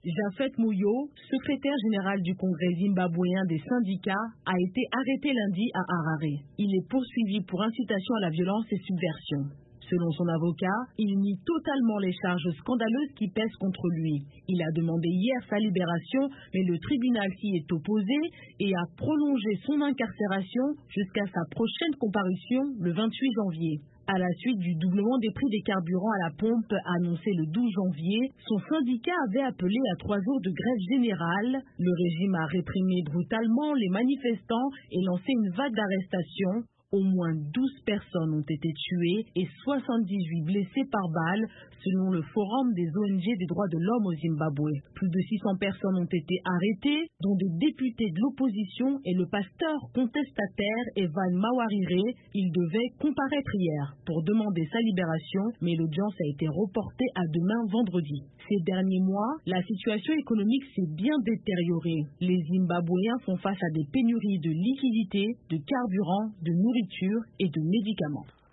Japhet Moyo, secrétaire général du Congrès zimbabwéen des syndicats, a été arrêté lundi à Harare. Il est poursuivi pour incitation à la violence et subversion. Selon son avocat, il nie totalement les charges scandaleuses qui pèsent contre lui. Il a demandé hier sa libération, mais le tribunal s'y est opposé et a prolongé son incarcération jusqu'à sa prochaine comparution le 28 janvier. À la suite du doublement des prix des carburants à la pompe annoncé le 12 janvier, son syndicat avait appelé à 3 jours de grève générale. Le régime a réprimé brutalement les manifestants et lancé une vague d'arrestations. Au moins 12 personnes ont été tuées et 78 blessées par balle, selon le Forum des ONG des droits de l'homme au Zimbabwe. Plus de 600 personnes ont été arrêtées, dont des députés de l'opposition et le pasteur contestataire Evan Mawarire. Il devait comparaître hier pour demander sa libération, mais l'audience a été reportée à demain vendredi. Ces derniers mois, la situation économique s'est bien détériorée. Les Zimbabwéens font face à des pénuries de liquidités, de carburant, de nourriture et de médicaments.